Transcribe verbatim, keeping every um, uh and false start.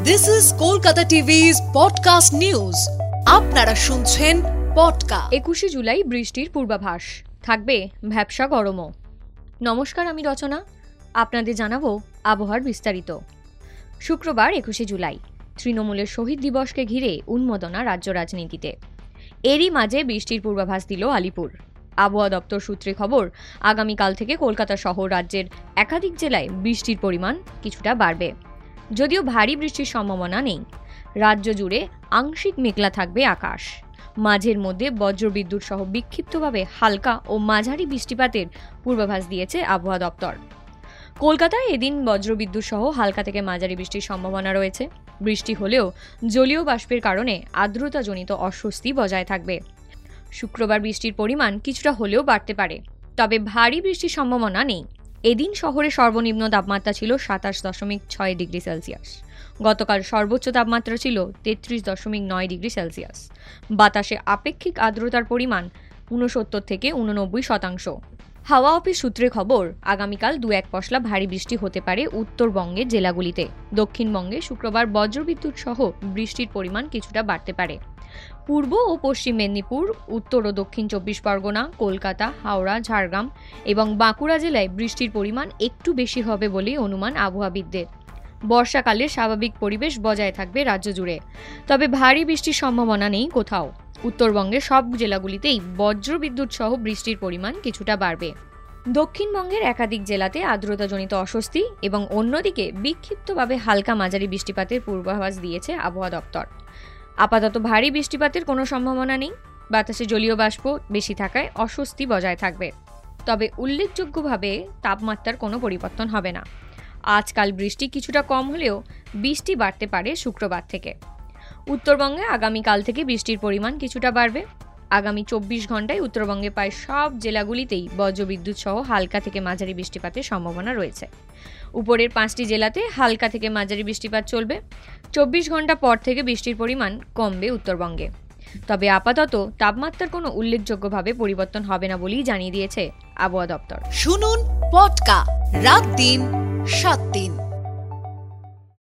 This is Kolkata TV's podcast news. আপনারা শুনছেন podcast. একুশে জুলাই বৃষ্টির পূর্বাভাস, থাকবে ভ্যাপসা গরমও। নমস্কার, আমি রচনা। আপনাদের জানাবো আবহাওয়ার বিস্তারিত। শুক্রবার একুশে জুলাই তৃণমূলের শহীদ দিবসকে ঘিরে উন্মাদনা রাজ্য রাজনীতিতে। এরই মাঝে বৃষ্টির পূর্বাভাস দিল আলিপুর। আবহাওয়া দপ্তর সূত্রে খবর, আগামীকাল থেকে কলকাতা সহ রাজ্যের একাধিক জেলায় বৃষ্টির পরিমাণ কিছুটা বাড়বে। যদিও ভারী বৃষ্টির সম্ভাবনা নেই। রাজ্য জুড়ে আংশিক মেঘলা থাকবে আকাশ। মাঝের মধ্যে বজ্রবিদ্যুৎ সহ বিক্ষিপ্তভাবে হালকা ও মাঝারি বৃষ্টিপাতের পূর্বাভাস দিয়েছে আবহাওয়া দপ্তর। কলকাতায় এদিন বজ্রবিদ্যুৎ সহ হালকা থেকে মাঝারি বৃষ্টির সম্ভাবনা রয়েছে। বৃষ্টি হলেও জলীয় বাষ্পের কারণে আর্দ্রতাজনিত অস্বস্তি বজায় থাকবে। শুক্রবার বৃষ্টির পরিমাণ কিছুটা হলেও বাড়তে পারে, তবে ভারী বৃষ্টির সম্ভাবনা নেই। এদিন শহরে সর্বনিম্ন তাপমাত্রা ছিল সাতাশ দশমিক ছয় ডিগ্রি সেলসিয়াস। গতকাল সর্বোচ্চ তাপমাত্রা ছিল তেত্রিশ দশমিক নয় ডিগ্রি সেলসিয়াস। বাতাসে আপেক্ষিক আর্দ্রতার পরিমাণ ঊনসত্তর থেকে উননব্বই শতাংশ। হাওয়া অফিস সূত্রে খবর, আগামীকাল দু এক পশলা ভারী বৃষ্টি হতে পারে উত্তরবঙ্গের জেলাগুলিতে। দক্ষিণবঙ্গে শুক্রবার বজ্রবিদ্যুৎ সহ বৃষ্টির পরিমাণ কিছুটা বাড়তে পারে। পূর্ব ও পশ্চিম মেদিনীপুর, উত্তর ও দক্ষিণ চব্বিশ পরগনা, কলকাতা, হাওড়া, ঝাড়গ্রাম এবং বাঁকুড়া জেলায় বৃষ্টির পরিমাণ একটু বেশি হবে বলেই অনুমান আবহাওয়াবিদদের। বর্ষাকালে স্বাভাবিক পরিবেশ বজায় থাকবে রাজ্য জুড়ে, তবে ভারী বৃষ্টির সম্ভাবনা নেই কোথাও। উত্তরবঙ্গের সব জেলাগুলিতেই বজ্রবিদ্যুৎ সহ বৃষ্টির পরিমাণ কিছুটা বাড়বে। দক্ষিণবঙ্গের একাধিক জেলাতে আর্দ্রতাজনিত অস্বস্তি এবং অন্যদিকে বিক্ষিপ্তভাবে হালকা মাঝারি বৃষ্টিপাতের পূর্বাভাস দিয়েছে আবহাওয়া দপ্তর। আপাতত ভারী বৃষ্টিপাতের কোনো সম্ভাবনা নেই। বাতাসে জলীয় বাষ্প বেশি থাকায় অস্বস্তি বজায় থাকবে, তবে উল্লেখযোগ্যভাবে তাপমাত্রার কোনো পরিবর্তন হবে না। আজকাল বৃষ্টি কিছুটা কম হলেও বৃষ্টি বাড়তে পারে শুক্রবার থেকে। উত্তরবঙ্গে আগামীকাল থেকে বৃষ্টির পরিমাণ কিছুটা বাড়বে। আগামী চব্বিশ ঘন্টায় উত্তরবঙ্গে প্রায় সব জেলাগুলিতেই বজ্রবিদ্যুৎ সহ হালকা থেকে মাঝারি বৃষ্টিপাতের সম্ভাবনা রয়েছে। উপরের পাঁচটি জেলাতে হালকা থেকে মাঝারি বৃষ্টিপাত চলবে। চব্বিশ ঘন্টা পর থেকে বৃষ্টির পরিমাণ কমবে উত্তরবঙ্গে, তবে আপাতত তাপমাত্রার কোনো উল্লেখযোগ্যভাবে পরিবর্তন হবে না বলেই জানিয়ে দিয়েছে আবহাওয়া দপ্তর। শুনুন পডকাস্ট রাত দিন সাত দিন।